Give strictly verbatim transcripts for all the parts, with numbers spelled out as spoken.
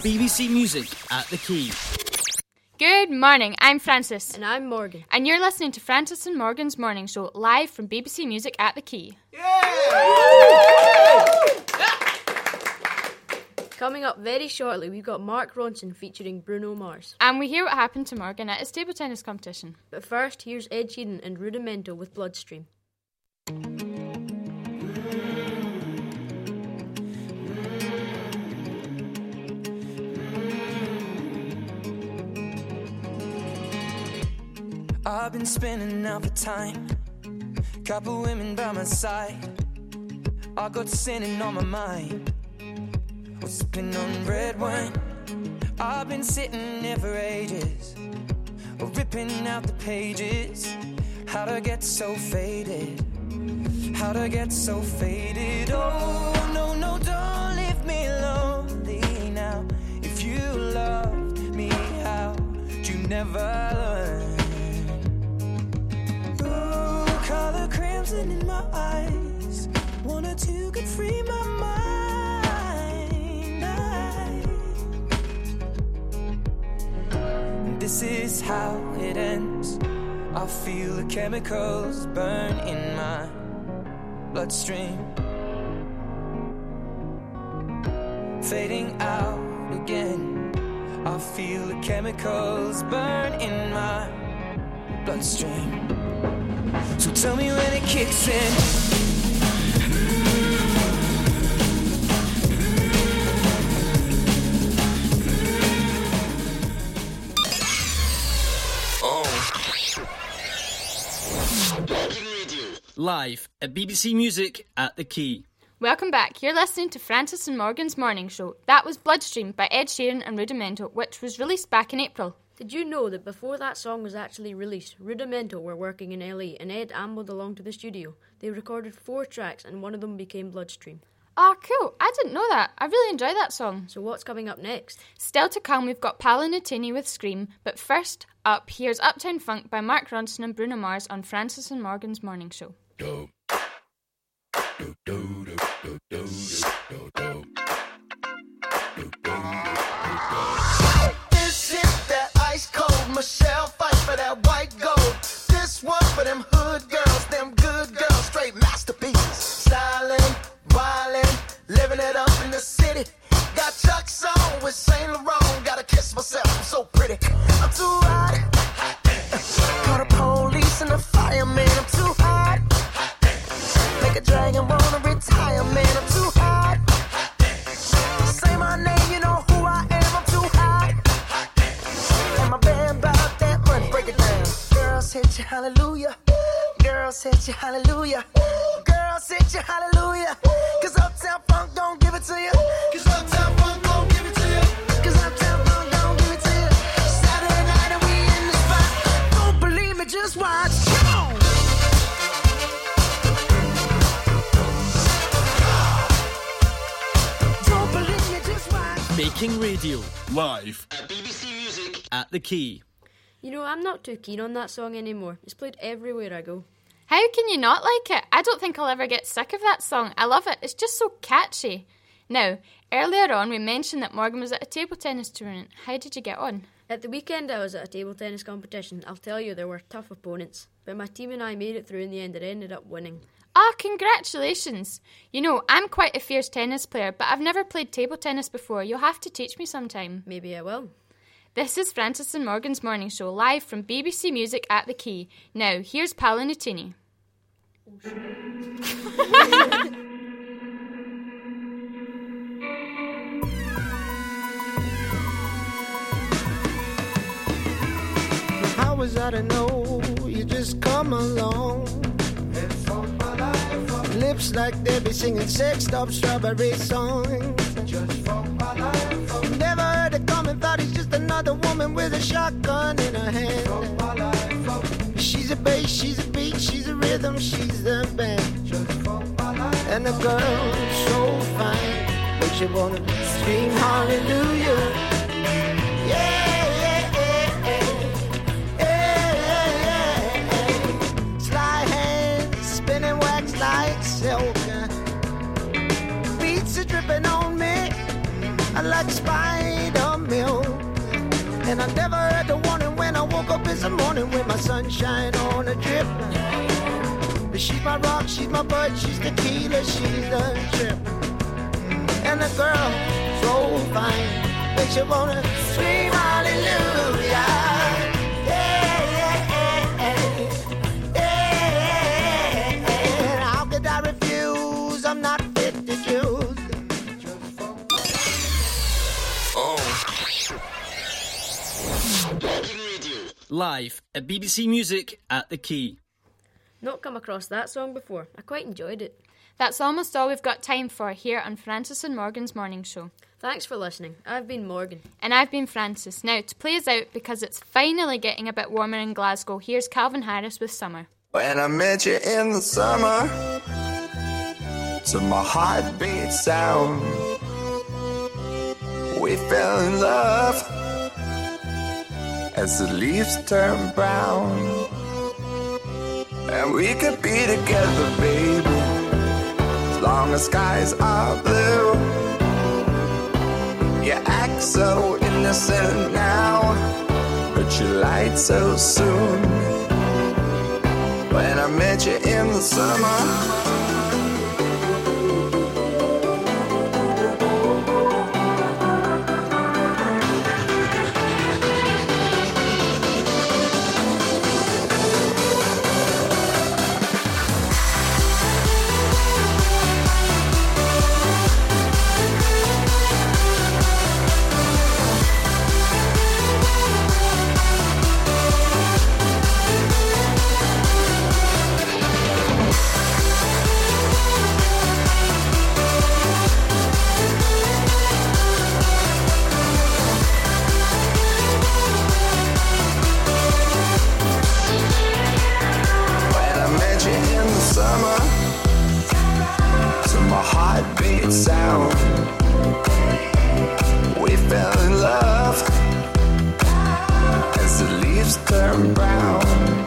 B B C Music at the Key. Good morning, I'm Francis. And I'm Morgan. And you're listening to Francis and Morgan's Morning Show, live from B B C Music at the Key. Coming up very shortly, we've got Mark Ronson featuring Bruno Mars. And we hear what happened to Morgan at his table tennis competition. But first, here's Ed Sheeran and Rudimento with Bloodstream. I've been spinning out the time, couple women by my side. I got sinning on my mind, was sipping on red wine. I've been sitting there for ages, ripping out the pages. How'd I get so faded? How'd I get so faded? Oh, no, no, don't leave me lonely now. If you loved me, how'd you never learn? Color crimson in my eyes, one or two could free my mind. I... This is how it ends. I feel the chemicals burn in my bloodstream, fading out again. I feel the chemicals burn in my bloodstream. So tell me when it kicks in. Oh. Live at B B C Music at the Key. Welcome back. You're listening to Francis and Morgan's Morning Show. That was Bloodstream by Ed Sheeran and Rudimento, which was released back in April. Did you know that before that song was actually released, Rudimento were working in L A and Ed ambled along to the studio. They recorded four tracks and one of them became Bloodstream. Ah, cool. I didn't know that. I really enjoyed that song. So what's coming up next? Still to come, we've got Paolo Nutini with Scream. But first up, here's Uptown Funk by Mark Ronson and Bruno Mars on Francis and Morgan's Morning Show. Do. Do, do, do, do, do, do, do. Michelle fight for that white gold. This one for them hood girls, them good girls, straight masterpieces. Styling, wildin', living it up in the city. Got Chuck's on with Saint Laurent. Gotta kiss myself, I'm so pretty. I'm too hot. Call the police and the fireman. I'm too hot. Make a dragon wanna retire, man. I'm too hot. Say my name, you know who I am. I'm too hot. And my band bought that money. Break it down. Girls hit you, hallelujah. Girls hit you, hallelujah. Girls hit you, hallelujah. Cause Uptown Funk don't give it to you. Cause Uptown Funk don't give it to you. Cause Uptown Funk don't give it to you. Saturday night and we in the spot. Don't believe me, just watch. Come on. Don't believe me, just watch. Making radio Live at B B C Music at the Key. You know, I'm not too keen on that song anymore. It's played everywhere I go. How can you not like it? I don't think I'll ever get sick of that song. I love it. It's just so catchy. Now, earlier on we mentioned that Morgan was at a table tennis tournament. How did you get on? At the weekend I was at a table tennis competition. I'll tell you, there were tough opponents. But my team and I made it through in the end and ended up winning. Ah, congratulations. You know, I'm quite a fierce tennis player, but I've never played table tennis before. You'll have to teach me sometime. Maybe I will. This is Francis and Morgan's Morning Show, live from B B C Music at the Key. Now, here's Paolo Nutini. How was I to know you just come along? Lips like they be singing sexed up strawberry songs. Never heard it coming, thought he's just another woman with a shotgun in her hand. She's a bass, she's a beat, she's a rhythm, she's the band. And the girl so fine, makes you wanna scream hallelujah. Yeah. Like silk, beats are dripping on me like spider milk. And I never had the warning when I woke up this morning with my sunshine on a drip. She's my rock, she's my bud, she's tequila, she's the trip. And the girl, so fine, makes you wanna scream hallelujah. Yeah, yeah, yeah, yeah. How could I refuse? I'm not fit to choose. Live at B B C Music at the Key. Not come across that song before. I quite enjoyed it. That's almost all we've got time for here on Francis and Morgan's Morning Show. Thanks for listening. I've been Morgan. And I've been Francis. Now, to play us out, because it's finally getting a bit warmer in Glasgow, here's Calvin Harris with Summer. When I met you in the summer, to my heartbeat sound, we fell in love as the leaves turn brown. And we could be together, baby, as long as skies are blue. You act so innocent now, but you lied so soon. When I met you in the summer, sound, we fell in love as the leaves turn brown.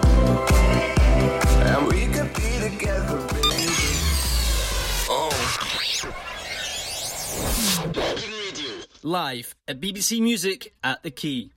And we could be together, baby. Oh. Live at B B C Music at the Key.